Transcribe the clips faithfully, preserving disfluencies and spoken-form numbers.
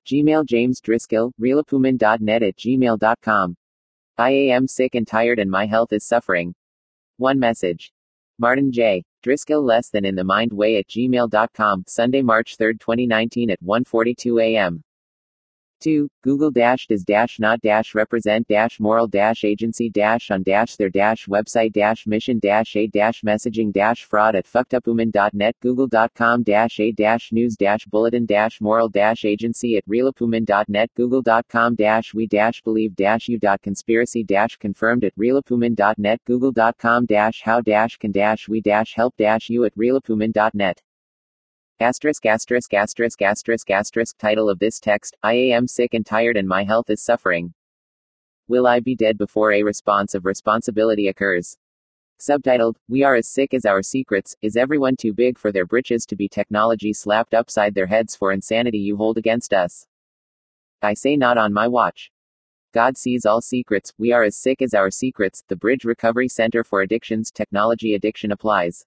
Gmail James Driscoll, realapuman dot net at gmail dot com. I am sick and tired and my health is suffering. One message. Martin J. Driscoll less than in the mind way at gmail dot com, Sunday, March third, twenty nineteen at one forty-two a m two. Google dash does dash not dash represent dash moral dash agency dash on dash their dash website dash mission dash a dash messaging dash fraud at fuckedupuman dot net google dot com dash a dash news dash bulletin dash moral dash agency at realapuman dot net google dot com dash we dash believe dash you dot conspiracy dash confirmed at realapuman dot net google dot com dash how dash can dash we dash help dash you at realapuman dot net. Asterisk asterisk asterisk asterisk asterisk title of this text, I am sick and tired and my health is suffering. Will I be dead before a response of responsibility occurs? Subtitled, We are as sick as our secrets, is everyone too big for their britches to be technology slapped upside their heads for insanity you hold against us? I say not on my watch. God sees all secrets, we are as sick as our secrets, the Bridge Recovery Center for Addictions Technology Addiction applies.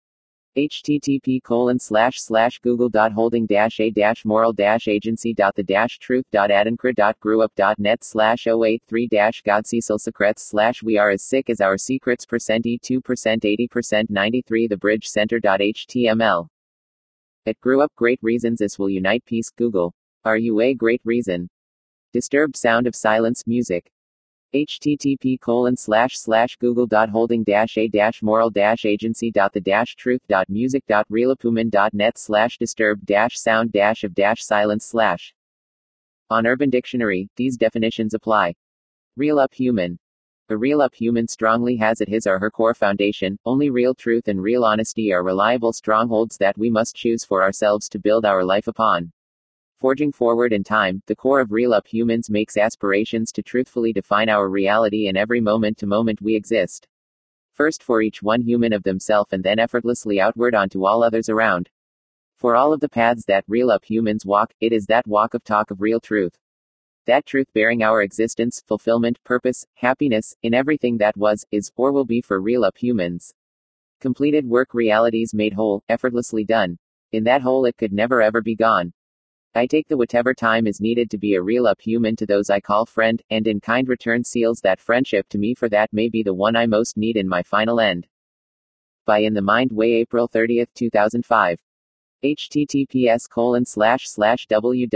http colon slash slash google dot holding dash a dash moral dash agency dot the dash truth dot adinkra dot grewup dot net slash oh eight three dash godcecil secrets slash we are as sick as our secrets percent e two percent eighty percent ninety-three the bridge center dot html. At grewup great reasons this will unite peace Google. Are you a great reason? Disturbed sound of silence music. http colon slash slash google dot holding dash a dash moral dash agency dot the dash truth dot music dot realapuman dot net slash disturbed dash sound dash of dash silence slash. On Urban Dictionary, these definitions apply. Real up human. A real up human strongly has at his or her core foundation, only real truth and real honesty are reliable strongholds that we must choose for ourselves to build our life upon. Forging forward in time, the core of Real Up Humans makes aspirations to truthfully define our reality in every moment to moment we exist. First for each one human of themself and then effortlessly outward onto all others around. For all of the paths that Real Up Humans walk, it is that walk of talk of real truth. That truth bearing our existence, fulfillment, purpose, happiness, in everything that was, is, or will be for Real Up Humans. Completed work realities made whole, effortlessly done. In that whole it could never ever be gone. I take the whatever time is needed to be a real up human to those I call friend, and in kind return seals that friendship to me for that may be the one I most need in my final end. By In the Mind Way April thirtieth two thousand five. https colon slash slash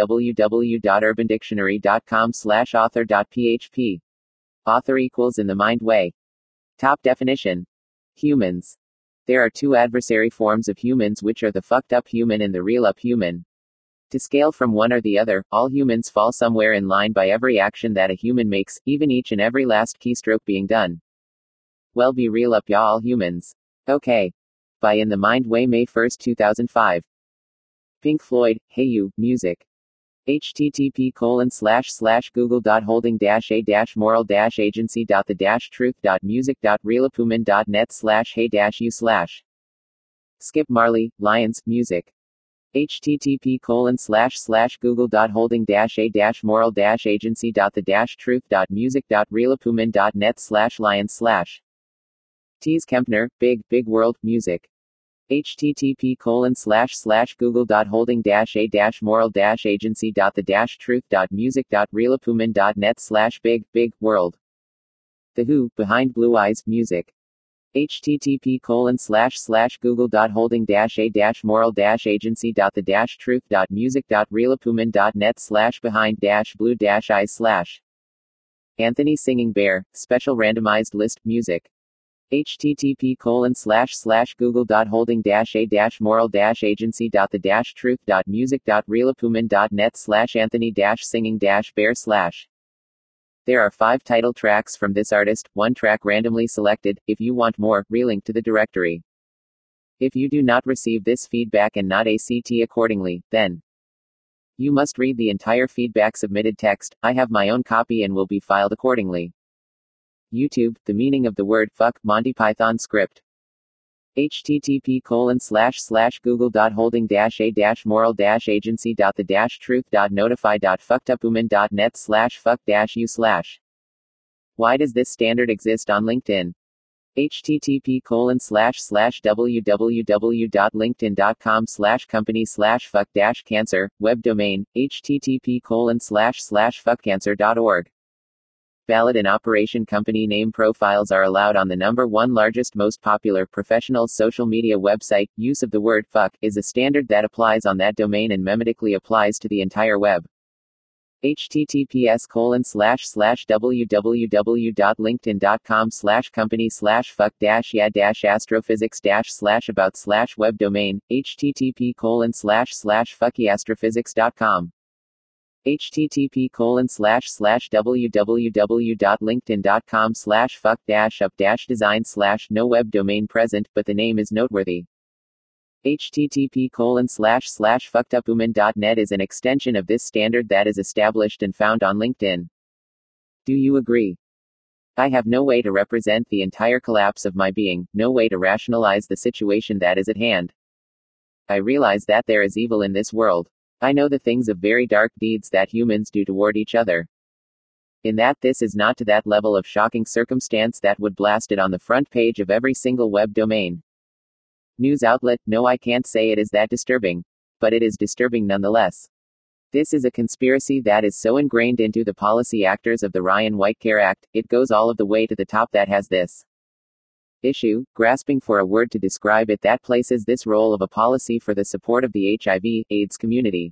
www dot urban dictionary dot com slash author dot php. Author equals In the Mind Way. Top definition. Humans. There are two adversary forms of humans which are the fucked up human and the real up human. To scale from one or the other, all humans fall somewhere in line by every action that a human makes, even each and every last keystroke being done. Well, be real up, y'all humans. Okay. By In the Mind Way May first two thousand five. Pink Floyd, Hey You, Music. http colon slash slash google dot holding dash a dash moral dash agency dot the dash truth dot music dot realapuman dot net slash hey dash you slash. Skip Marley, Lions, Music. http colon slash slash google dot holding dash a dash moral dash agency dot the dash truth dot music dot realapuman dot net slash lions slash. Tees Kempner, Big, Big World, Music. http colon slash slash google dot holding dash a dash moral dash agency dot the dash truth dot music dot realapuman dot net slash big, big, world. The Who, Behind Blue Eyes, Music. http colon slash slash google dot holding dash a dash moral dash agency dot the dash truth dot music dot realapuman dot net slash behind dash blue dash eyes slash. Anthony Singing Bear, Special Randomized List, Music. http colon slash slash google dot holding dash a dash moral dash agency dot the dash truth dot music dot realapuman dot net slash Anthony dash singing dash bear slash. There are five title tracks from this artist, one track randomly selected. If you want more, relink to the directory. If you do not receive this feedback and not A C T accordingly, then you must read the entire feedback submitted text. I have my own copy and will be filed accordingly. YouTube, the meaning of the word fuck, Monty Python script. http colon slash slash google dot holding dash a dash moral dash agency dot the dash truth dot notify dot fuckedupuman dot net slash fuck dash you slash. Why does this standard exist on LinkedIn? http colon slash slash www.linkedin.com slash company slash fuck dash cancer, web domain, http colon slash slash fuckcancer.org. Valid and operation company name profiles are allowed on the number one largest most popular professional social media website. Use of the word fuck is a standard that applies on that domain and memetically applies to the entire web. https colon slash slash www.linkedin.com slash company slash fuck dash yeah dash astrophysics dash slash about slash web domain, http colon slash slash fuckyastrophysics.com. http colon slash slash www.linkedin.com slash fuck dash up dash design slash no web domain present, but the name is noteworthy. http colon slash slash fuckedupuman.net is an extension of this standard that is established and found on LinkedIn. Do you agree? I have no way to represent the entire collapse of my being, no way to rationalize the situation that is at hand. I realize that there is evil in this world. I know the things of very dark deeds that humans do toward each other. In that this is not to that level of shocking circumstance that would blast it on the front page of every single web domain. News outlet, no, I can't say it is that disturbing. But it is disturbing nonetheless. This is a conspiracy that is so ingrained into the policy actors of the Ryan White Care Act, it goes all of the way to the top that has this issue, grasping for a word to describe it, that places this role of a policy for the support of the H I V AIDS community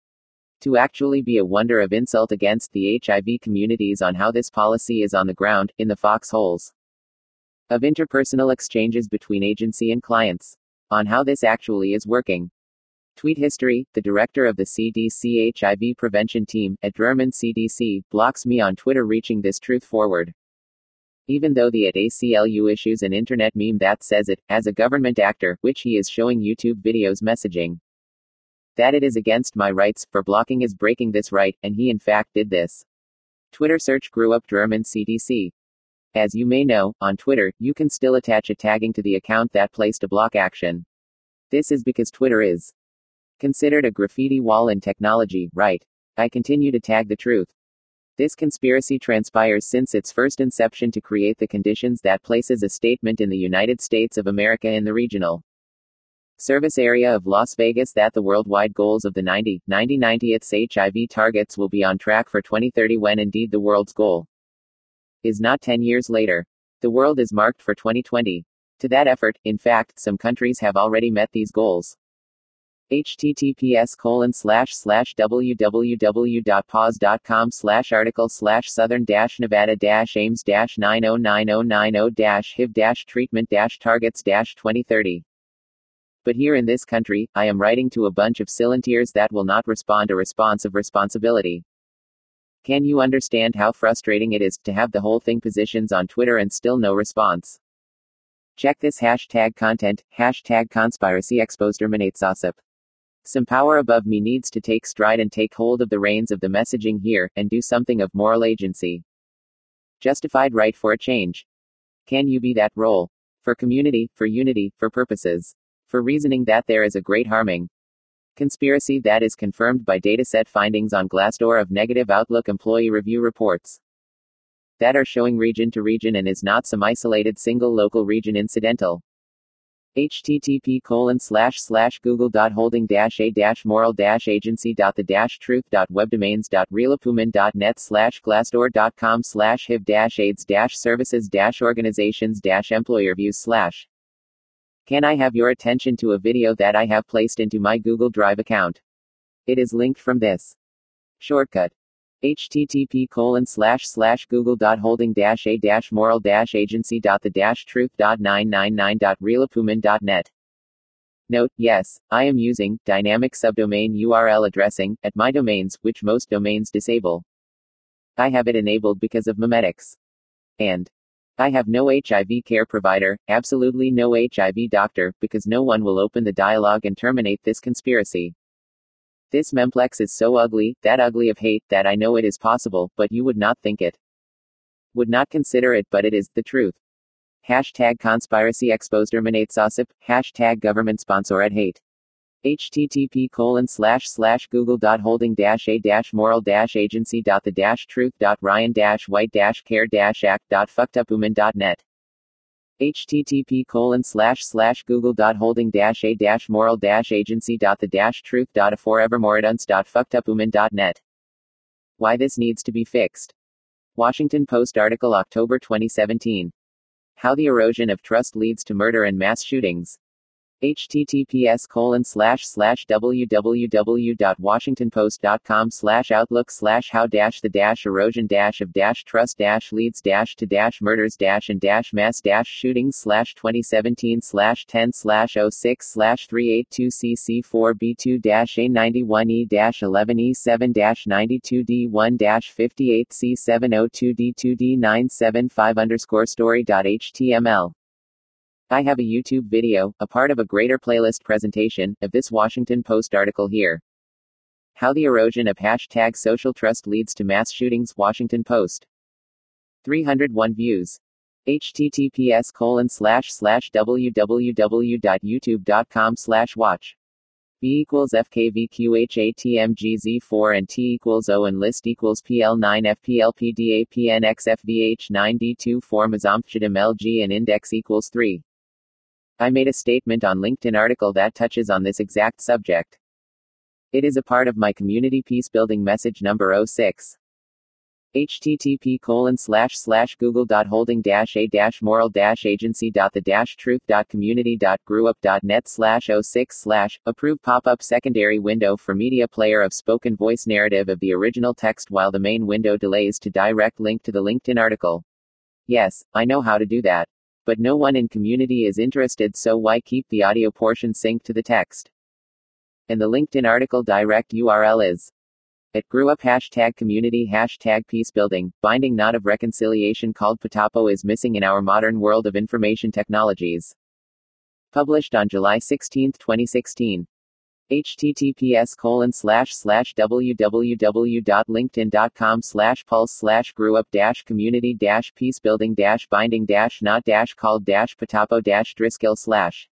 to actually be a wonder of insult against the H I V communities on how this policy is on the ground, in the foxholes of interpersonal exchanges between agency and clients, on how this actually is working. Tweet history: the director of the C D C H I V prevention team, at German C D C, blocks me on Twitter reaching this truth forward. Even though the at A C L U issues an internet meme that says it, as a government actor, which he is showing YouTube videos messaging that it is against my rights, for blocking is breaking this right, and he in fact did this. Twitter search grew up German C D C. As you may know, on Twitter, you can still attach a tagging to the account that placed a block action. This is because Twitter is considered a graffiti wall in technology, right? I continue to tag the truth. This conspiracy transpires since its first inception to create the conditions that places a statement in the United States of America in the regional service area of Las Vegas that the worldwide goals of the ninety, ninety, ninetieth H I V targets will be on track for twenty thirty, when indeed the world's goal is not ten years later. The world is marked for twenty twenty. To that effort, in fact, some countries have already met these goals. https colon slash slash www.pause.com slash article slash southern dash nevada dash aims dash nine oh nine oh nine oh dash hiv dash treatment dash targets dash twenty thirty. But here in this country, I am writing to a bunch of silentiers that will not respond a response of responsibility. Can you understand how frustrating it is to have the whole thing positions on Twitter and still no response? Check this hashtag content, hashtag conspiracy exposterminates. Some power above me needs to take stride and take hold of the reins of the messaging here, and do something of moral agency. Justified right for a change. Can you be that role? For community, for unity, for purposes. For reasoning that there is a great harming conspiracy that is confirmed by dataset findings on Glassdoor of negative Outlook employee review reports that are showing region to region and is not some isolated single local region incidental. http colon slash slash google dot holding dash a dash moral dash agency dot the dash truth dot webdomains dot realapuman dot net slash glassdoor dot com slash hiv dash aids dash services dash organizations dash employer views slash. Can I have your attention to a video that I have placed into my Google Drive account? It is linked from this shortcut. http colon slash slash google dot holding dash a dash moral dash agency dot the dash truth dot nine nine nine dot realapuman dot net. Note: yes, I am using dynamic subdomain U R L addressing at my domains, which most domains disable. I have it enabled because of memetics. And I have no H I V care provider, absolutely no H I V doctor, because no one will open the dialogue and terminate this conspiracy. This memplex is so ugly, that ugly of hate, that I know it is possible, but you would not think it. Would not consider it, but it is the truth. Hashtag conspiracy exposterminates. Hashtag government sponsor at hate. http colon slash slash google dot holding dash a dash moral dash agency dot the dash truth dot ryan dash white dash care dash act dot fuckedupuman dot net. http colon slash slash google dot holding dash a dash moral dash agency dot the dash truth dot a forevermoreduns dot fuckedupuman dot net. Why this needs to be fixed. Washington Post article October twenty seventeen. How the erosion of trust leads to murder and mass shootings. https colon slash slash www.washingtonpost.com slash outlook slash how dash the dash erosion dash of dash trust dash leads dash to dash murders dash and dash mass dash shootings slash twenty seventeen slash ten slash oh six slash three eighty-two C C four B two dash A ninety-one E dash eleven E seven dash ninety-two D one dash fifty-eight C seven oh two D two D nine seventy-five underscore story dot html. I have a YouTube video, a part of a greater playlist presentation, of this Washington Post article here. How the erosion of hashtag social trust leads to mass shootings. Washington Post. three hundred one views. https colon slash slash www.youtube.com slash watch. B equals F K V Q H A T M G Z four and T equals O and list equals P L nine F P L P D A P N X F V H nine D two four Mazamphjadam L G and index equals three. I made a statement on LinkedIn article that touches on this exact subject. It is a part of my community peace building message number oh six. http colon slash slash google dot holding dash a dash moral dash agency dot the dash truth dot community dot grewup dot net slash oh six slash approve pop-up secondary window for media player of spoken voice narrative of the original text while the main window delays to direct link to the LinkedIn article. Yes, I know how to do that. But no one in community is interested, so why keep the audio portion synced to the text? And the LinkedIn article direct U R L is at grewup hashtag community hashtag peacebuilding. Binding knot of reconciliation called Patapo is missing in our modern world of information technologies. Published on July sixteenth twenty sixteen. https colon slash slash www.linkedin.com slash pulse slash grewup dash community dash peacebuilding dash binding dash not dash called dash patapo dash driscoll slash.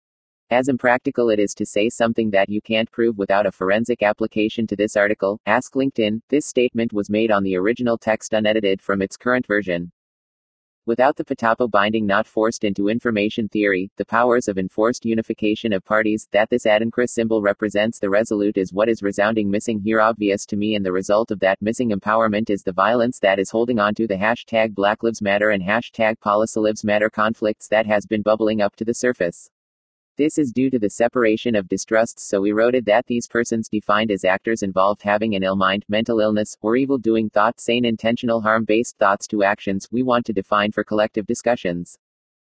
As impractical it is to say something that you can't prove without a forensic application to this article, ask LinkedIn. This statement was made on the original text unedited from its current version. Without the Patapo binding not forced into information theory, the powers of enforced unification of parties, that this Adinkra symbol represents the resolute is what is resounding missing here obvious to me, and the result of that missing empowerment is the violence that is holding on to the hashtag Black Lives Matter and hashtag Policy Lives Matter conflicts that has been bubbling up to the surface. This is due to the separation of distrusts so eroded that these persons defined as actors involved having an ill mind, mental illness, or evil-doing thought, sane intentional harm-based thoughts to actions we want to define for collective discussions.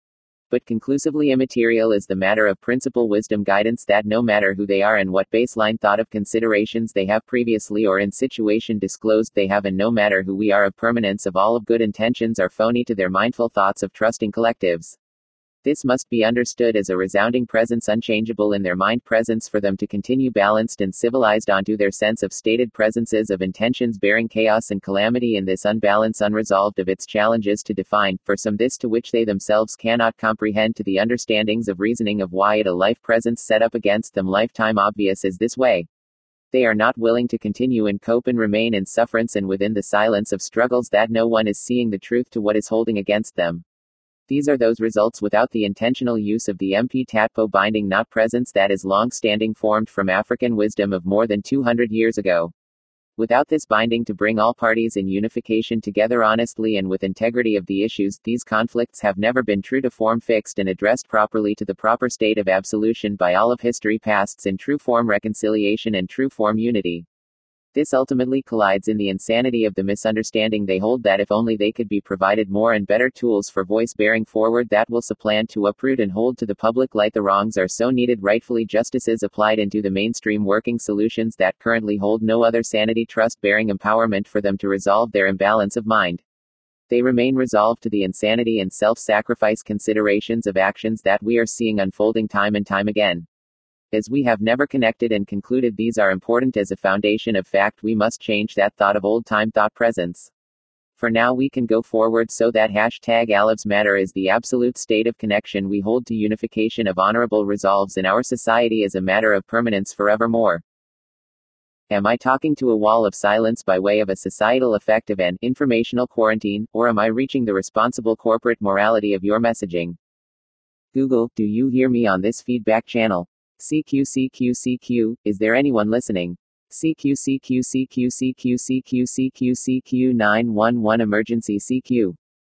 But conclusively immaterial is the matter of principle wisdom guidance that no matter who they are and what baseline thought of considerations they have previously or in situation disclosed they have, and no matter who we are of permanence of all of good intentions are phony to their mindful thoughts of trusting collectives. This must be understood as a resounding presence unchangeable in their mind presence for them to continue balanced and civilized onto their sense of stated presences of intentions bearing chaos and calamity in this unbalance unresolved of its challenges to define, for some this to which they themselves cannot comprehend to the understandings of reasoning of why it a life presence set up against them lifetime obvious is this way. They are not willing to continue and cope and remain in sufferance and within the silence of struggles that no one is seeing the truth to what is holding against them. These are those results without the intentional use of the M P Tatpo binding not presence that is long-standing formed from African wisdom of more than two hundred years ago. Without this binding to bring all parties in unification together honestly and with integrity of the issues, these conflicts have never been true to form fixed and addressed properly to the proper state of absolution by all of history pasts in true form reconciliation and true form unity. This ultimately collides in the insanity of the misunderstanding they hold that if only they could be provided more and better tools for voice bearing forward that will supplant to uproot and hold to the public light the wrongs are so needed rightfully justices applied into the mainstream working solutions that currently hold no other sanity trust bearing empowerment for them to resolve their imbalance of mind. They remain resolved to the insanity and self-sacrifice considerations of actions that we are seeing unfolding time and time again. As we have never connected and concluded these are important as a foundation of fact, we must change that thought of old-time thought presence. For now we can go forward so that hashtag Alives Matter is the absolute state of connection we hold to unification of honorable resolves in our society as a matter of permanence forevermore. Am I talking to a wall of silence by way of a societal effect of an informational quarantine, or am I reaching the responsible corporate morality of your messaging? Google, do you hear me on this feedback channel? C Q C Q C Q, is there anyone listening? C Q C Q C Q C Q C Q C Q C Q nine one one emergency C Q.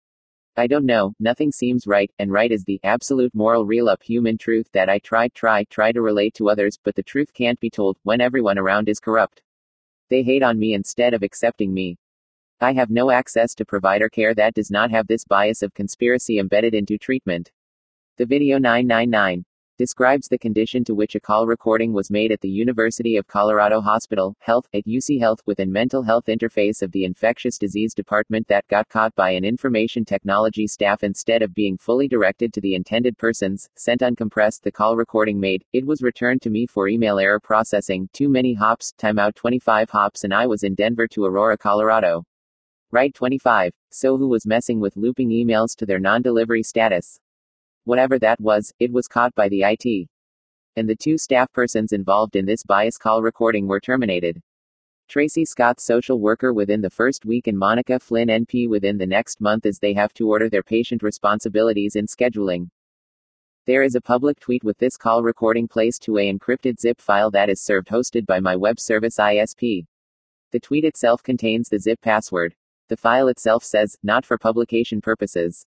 I don't know, nothing seems right, and right is the absolute moral real up human truth that I try try try to relate to others, but the truth can't be told when everyone around is corrupt. They hate on me instead of accepting me. I have no access to provider care that does not have this bias of conspiracy embedded into treatment. The video nine nine nine describes the condition to which a call recording was made at the University of Colorado Hospital, Health, at U C Health within mental health interface of the infectious disease department that got caught by an information technology staff instead of being fully directed to the intended persons, sent uncompressed the call recording made, it was returned to me for email error processing, too many hops, timeout twenty-five hops and I was in Denver to Aurora, Colorado. Right twenty-five. So who was messing with looping emails to their non-delivery status? Whatever that was, it was caught by the I T. And the two staff persons involved in this bias call recording were terminated. Tracy Scott, social worker within the first week, and Monica Flynn, N P, within the next month, as they have to order their patient responsibilities in scheduling. There is a public tweet with this call recording placed to a encrypted zip file that is served hosted by my web service I S P. The tweet itself contains the zip password. The file itself says, not for publication purposes.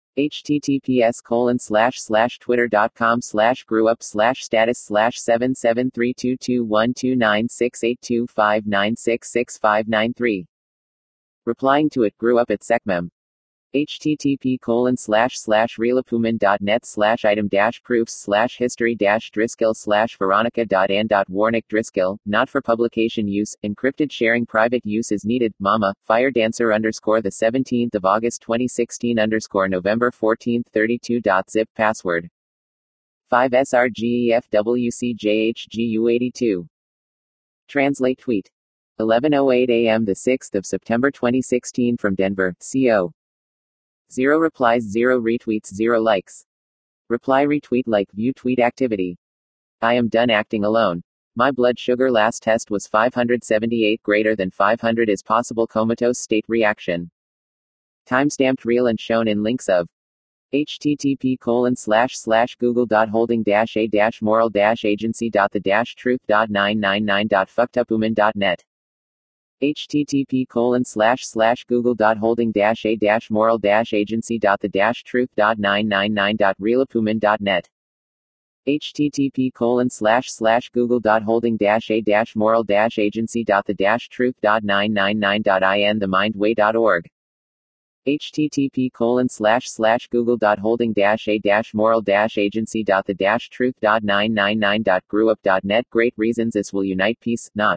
https colon slash slash twitter dot com slash grew up slash status slash seven seven three two two one two nine six eight two five nine six six five nine three. Replying to it, grew up at SecMem. http colon slash slash realapuman dot net slash item dash proofs slash history dash driscoll slash veronica dot ann dot warnick driscoll, not for publication use, encrypted sharing, private use is needed, mama, fire dancer underscore the seventeenth of August twenty sixteen underscore November fourteenth thirty-two dot zip password. five S R G E F W C J H G U eighty-two. Translate tweet. eleven oh eight a m the sixth of September twenty sixteen from Denver, C O zero replies, zero retweets, zero likes. Reply, retweet, like, view tweet activity. I am done acting alone. My blood sugar last test was five hundred seventy-eight, greater than five hundred is possible comatose state reaction. Timestamped real and shown in links of http colon slash slash google dot holding dash a dash moral dash agency dot the dash truth dot nine nine nine dot fuckedupuman dot net. http colon slash slash google dot holding dash a dash moral dash agency dot the dash truth dot nine nine nine dot realapuman dot net. http colon slash slash google dot holding dash a dash moral dash agency dot the dash truth dot nine nine nine dot in the mindway dot org. http colon slash slash google dot holding dash a dash moral dash agency dot the dash truth dot nine nine nine dot grewup dot net. Great reasons this will unite peace, not.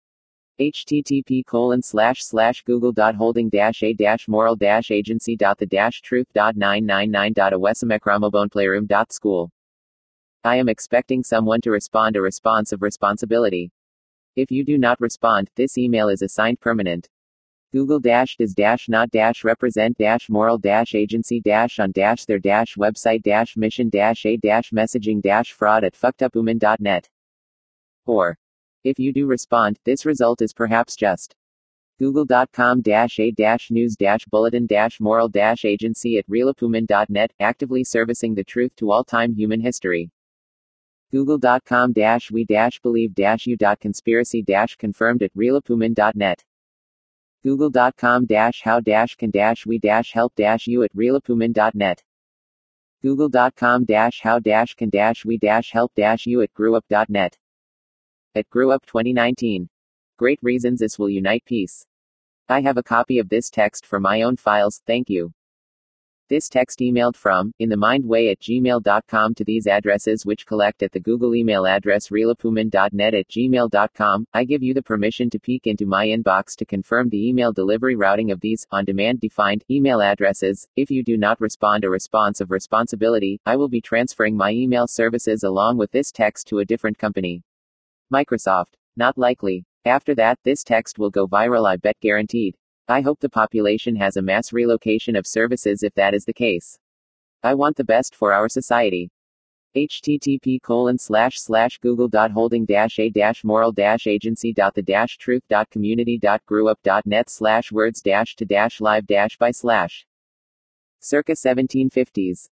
http colon slash slash google dot holding dash a dash moral dash agency dot the dash truth dot nine nine nine dot awesamecramoboneplayroom dot school. I am expecting someone to respond a response of responsibility. If you do not respond, this email is assigned permanent. Google dash does dash not dash represent dash moral dash agency dash on dash their dash website dash mission dash a dash messaging dash fraud at fuckedupuman dot net. Or, if you do respond, this result is perhaps just google dot com dash a dash news dash bulletin dash moral dash agency at realapuman dot net, actively servicing the truth to all time human history. google dot com dash we dash believe dash you dot conspiracy dash confirmed at realapuman dot net. google dot com dash how dash can dash we dash help dash you at realapuman dot net. google dot com dash how dash can dash we dash help dash you at grewup dot net. At GrewUp twenty nineteen. Great reasons this will unite peace. I have a copy of this text for my own files, thank you. This text emailed from, in the mind way at gmail dot com to these addresses which collect at the Google email address realapuman dot net at gmail dot com. I give you the permission to peek into my inbox to confirm the email delivery routing of these, on-demand defined, email addresses. If you do not respond a response of responsibility, I will be transferring my email services along with this text to a different company. Microsoft. Not likely. After that, this text will go viral, I bet, guaranteed. I hope the population has a mass relocation of services if that is the case. I want the best for our society. http colon slash slash google dot holding dash a dash moral dash agency dot the dash truth dot community dot grewup dot net slash words dash to dash live dash by slash. Circa seventeen fifties.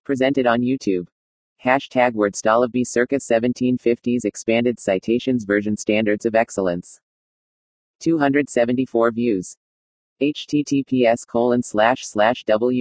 Presented on YouTube. Hashtag WordStolivB circa seventeen fifties expanded citations version standards of excellence. two hundred seventy-four views. https colon slash slash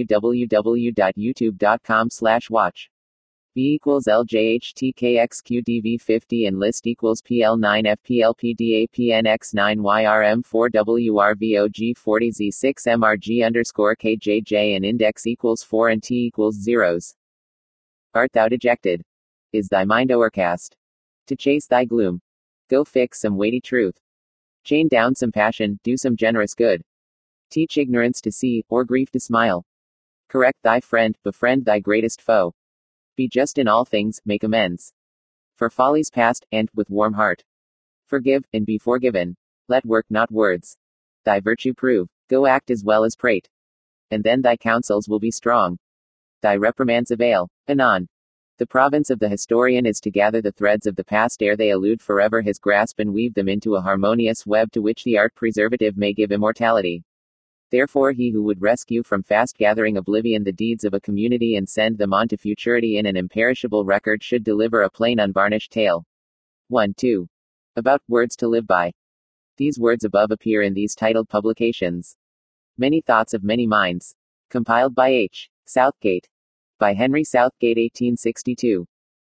www.youtube.com slash watch. B equals L J H T K X Q D V fifty and list equals P L nine F P L P D A P N X nine Y R M four W R V O G forty Z six M R G underscore K J J and index equals four and T equals zeros. Art thou dejected? Is thy mind o'ercast? To chase thy gloom. Go fix some weighty truth. Chain down some passion, do some generous good. Teach ignorance to see, or grief to smile. Correct thy friend, befriend thy greatest foe. Be just in all things, make amends. For follies past, and, with warm heart. Forgive, and be forgiven. Let work not words. Thy virtue prove. Go act as well as prate. And then thy counsels will be strong. Thy reprimands avail. Anon. The province of the historian is to gather the threads of the past ere they elude forever his grasp and weave them into a harmonious web to which the art preservative may give immortality. Therefore he who would rescue from fast gathering oblivion the deeds of a community and send them on to futurity in an imperishable record should deliver a plain unvarnished tale. one two. About words to live by. These words above appear in these titled publications. Many Thoughts of Many Minds. Compiled by H. Southgate. By Henry Southgate eighteen sixty-two.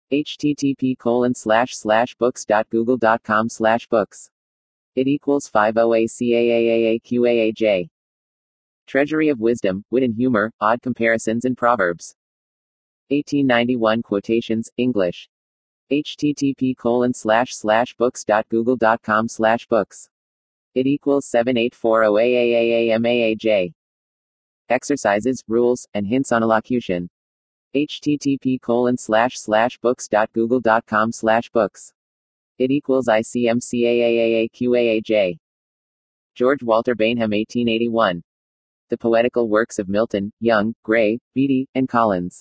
http colon slash slash books dot google dot com slash books. It equals fifty A C A A A A Q A A J. Treasury of Wisdom, Wit and Humor, Odd Comparisons and Proverbs. eighteen ninety-one Quotations, English. http colon slash slash books dot google dot com slash books. It equals seven eight four zero A A A A M A A J. Exercises, Rules, and Hints on Elocution. http colon slash slash books dot google dot com slash books. It equals I C M C A A A A Q A A J. George Walter Bainham eighteen eighty-one. The Poetical Works of Milton, Young, Gray, Beattie, and Collins.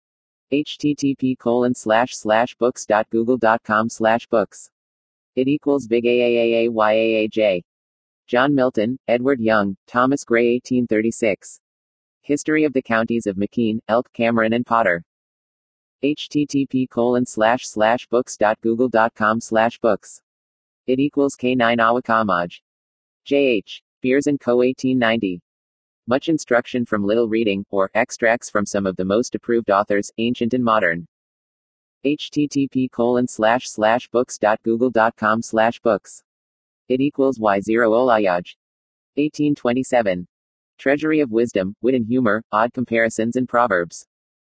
http colon slash slash books dot google dot com slash books. It equals big A A A A Y A A J. John Milton, Edward Young, Thomas Gray eighteen thirty-six. History of the Counties of McKean, Elk, Cameron and Potter. http colon slash slash books dot google dot com slash books. It equals K nine Awakamaj. J H. Beers and Co. eighteen ninety. Much instruction from little reading, or extracts from some of the most approved authors, ancient and modern. http colon slash slash books dot google dot com slash books. It equals Y zero Olayaj. eighteen twenty-seven. Treasury of Wisdom, Wit and Humor, Odd Comparisons and Proverbs.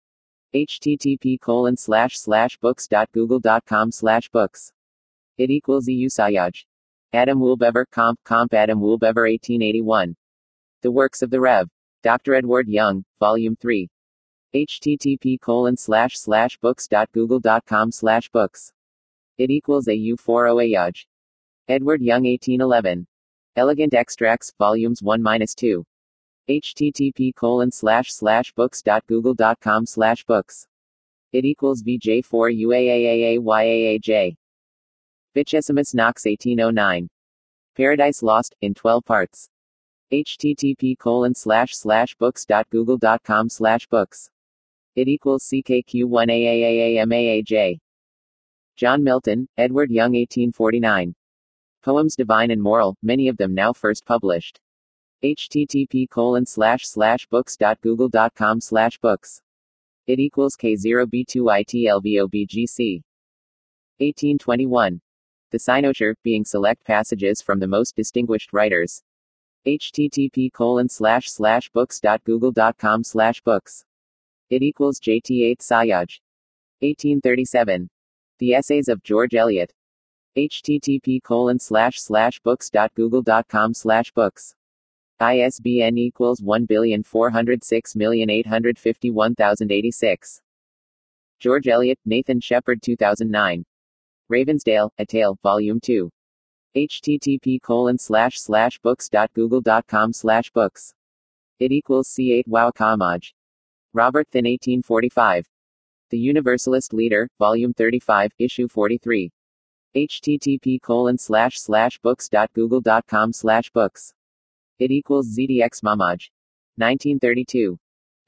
http colon slash slash books dot google dot com slash books. It equals E U Sayaj. Adam Woolbever, Comp. Comp. Adam Woolbever eighteen eighty-one. The Works of the Rev. Doctor Edward Young, Volume three. http colon slash slash books dot google dot com slash books. It equals A U four zero Ayaj. Edward Young eighteen eleven. Elegant Extracts, Volumes one to two. http colon slash slash books dot google dot com slash books. It equals V J four U A A A A Y A A J. Vicesimus Knox eighteen oh nine. Paradise Lost, in twelve parts. http colon slash slash books dot google dot com slash books. It equals C K Q one A A A A M A A J. John Milton, Edward Young eighteen forty-nine. Poems Divine and Moral, many of them now first published. http colon slash slash books dot google dot com slash books. It equals K zero B two I T L V O B G C. eighteen twenty-one. The Cynosure, being select passages from the most distinguished writers. http colon slash slash books dot google dot com slash books. It equals J T eight Sayaj. eighteen thirty-seven. The Essays of George Eliot. http colon slash slash books dot google dot com slash books. I S B N equals one billion four hundred six million eight hundred fifty-one thousand eighty-six. George Eliot, Nathan Shepard two thousand nine. Ravensdale, A Tale, Volume two. http colon slash slash books dot google dot com slash books. It equals C eight Wawakamaj. Robert Thin eighteen forty-five. The Universalist Leader, Volume thirty-five, Issue forty-three. http colon slash slash books dot google dot com slash books. It equals Z D X Mamaj. nineteen thirty-two.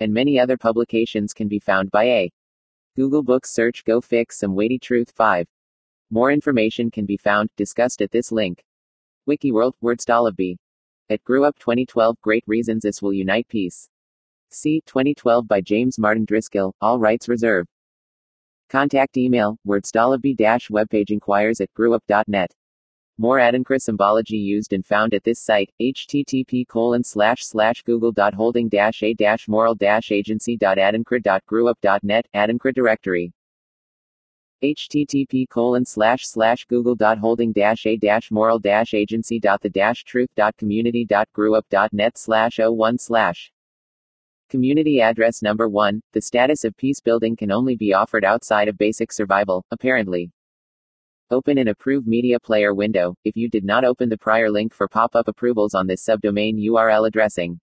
and many other publications can be found by a Google Books search. Go fix some weighty truth. five. More information can be found, discussed at this link. Wikiworld, Wordstallovby. At Grew Up twenty twelve, Great Reasons This Will Unite Peace. C. twenty twelve by James Martin Driscoll, all rights reserved. Contact email, wordstallovby-webpage inquires at grewup dot net. More Adinkra symbology used and found at this site, http colon slash slash google dot holding dash a dash moral dash agency dot adinkra dot grewup dot net, Adinkra directory. http colon slash slash google dot holding dash a dash moral dash agency dot the dash truth dot community dot grewup dot net slash oh one slash. Community address number one. The status of peace building can only be offered outside of basic survival, apparently. Open an Approve Media Player window, if you did not open the prior link for pop-up approvals on this subdomain U R L addressing.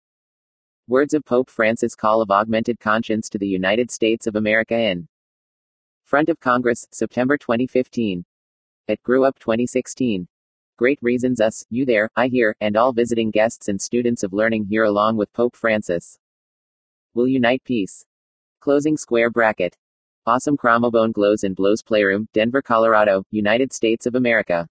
Words of Pope Francis Call of Augmented Conscience to the United States of America in Front of Congress, September twenty fifteen. At Grew Up twenty sixteen. Great Reasons Us, You There, I Here, and all visiting guests and students of learning here along with Pope Francis will unite peace. Closing square bracket. Awesome Chromobone Glows and Blows Playroom, Denver, Colorado, United States of America.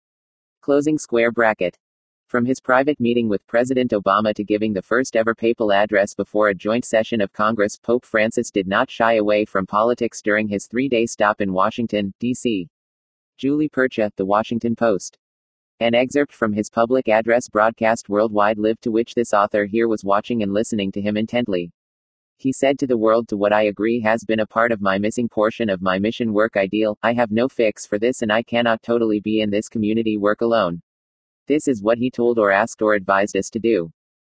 Closing square bracket. From his private meeting with President Obama to giving the first ever papal address before a joint session of Congress, Pope Francis did not shy away from politics during his three-day stop in Washington, D C Julie Percha, The Washington Post. An excerpt from his public address broadcast worldwide lived, to which this author here was watching and listening to him intently. He said to the world, to what I agree has been a part of my missing portion of my mission work ideal, I have no fix for this and I cannot totally be in this community work alone. This is what he told or asked or advised us to do.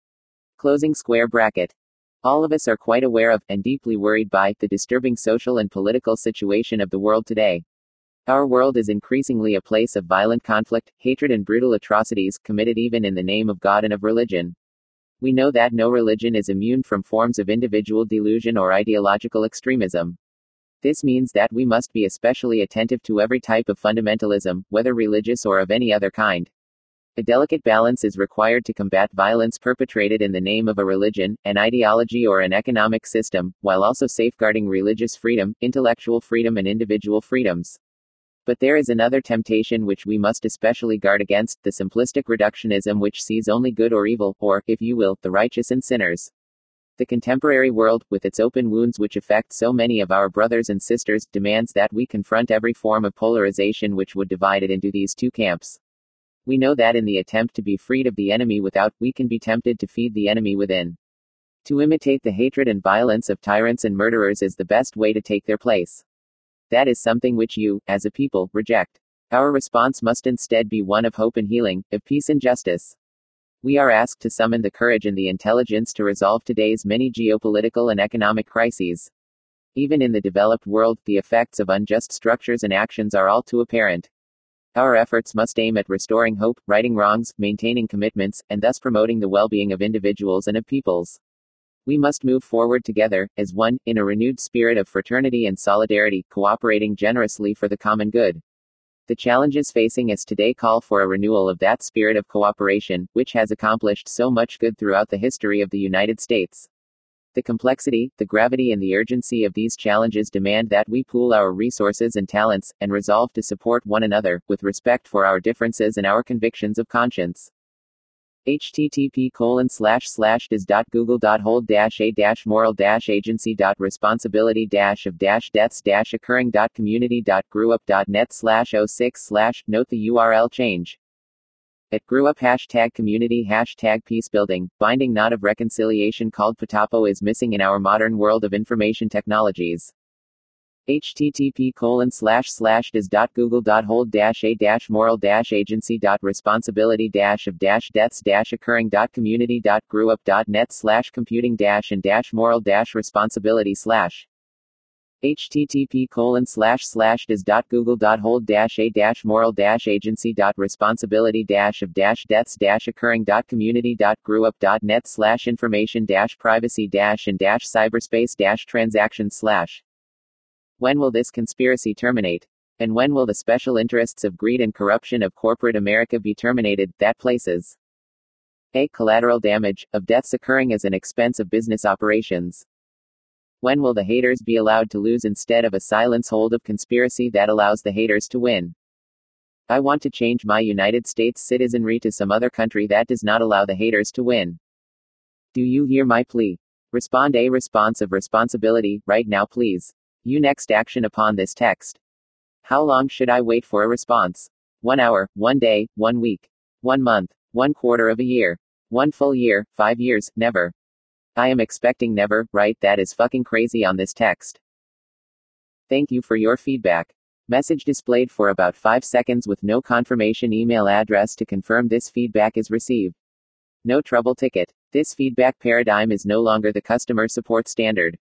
Closing square bracket. All of us are quite aware of, and deeply worried by, the disturbing social and political situation of the world today. Our world is increasingly a place of violent conflict, hatred and brutal atrocities, committed even in the name of God and of religion. We know that no religion is immune from forms of individual delusion or ideological extremism. This means that we must be especially attentive to every type of fundamentalism, whether religious or of any other kind. A delicate balance is required to combat violence perpetrated in the name of a religion, an ideology or an economic system, while also safeguarding religious freedom, intellectual freedom and individual freedoms. But there is another temptation which we must especially guard against, the simplistic reductionism which sees only good or evil, or, if you will, the righteous and sinners. The contemporary world, with its open wounds which affect so many of our brothers and sisters, demands that we confront every form of polarization which would divide it into these two camps. We know that in the attempt to be freed of the enemy without, we can be tempted to feed the enemy within. To imitate the hatred and violence of tyrants and murderers is the best way to take their place. That is something which you, as a people, reject. Our response must instead be one of hope and healing, of peace and justice. We are asked to summon the courage and the intelligence to resolve today's many geopolitical and economic crises. Even in the developed world, the effects of unjust structures and actions are all too apparent. Our efforts must aim at restoring hope, righting wrongs, maintaining commitments, and thus promoting the well-being of individuals and of peoples. We must move forward together, as one, in a renewed spirit of fraternity and solidarity, cooperating generously for the common good. The challenges facing us today call for a renewal of that spirit of cooperation, which has accomplished so much good throughout the history of the United States. The complexity, the gravity and the urgency of these challenges demand that we pool our resources and talents, and resolve to support one another, with respect for our differences and our convictions of conscience. http colon slash slash does dot google dot hold dash a dash moral dash agency dot responsibility dash of dash deaths dash occurring dot community dot grewup dot net slash oh six slash note the U R L change. At Grewup hashtag community hashtag peacebuilding, binding knot of reconciliation called Patapo is missing in our modern world of information technologies. http colon slash slash does dot google dot hold dash a dash moral dash agency dot responsibility dash of dash deaths dash occurring dot community dot grewup dot net slash computing dash and dash moral dash responsibility slash http colon slash slash does dot google dot hold dash a dash moral dash agency dot responsibility dash of dash deaths dash occurring dot community dot grewup dot net slash information dash privacy dash and dash cyberspace dash transactions slash. When will this conspiracy terminate? And when will the special interests of greed and corruption of corporate America be terminated, that places a collateral damage, of deaths occurring as an expense of business operations. When will the haters be allowed to lose instead of a silence hold of conspiracy that allows the haters to win? I want to change my United States citizenry to some other country that does not allow the haters to win. Do you hear my plea? Respond a response of responsibility, right now please. You next action upon this text. How long should I wait for a response? One hour, one day, one week, one month, one quarter of a year, one full year, five years, never. I am expecting never, right? That is fucking crazy on this text. Thank you for your feedback. Message displayed for about five seconds with no confirmation email address to confirm this feedback is received. No trouble ticket. This feedback paradigm is no longer the customer support standard.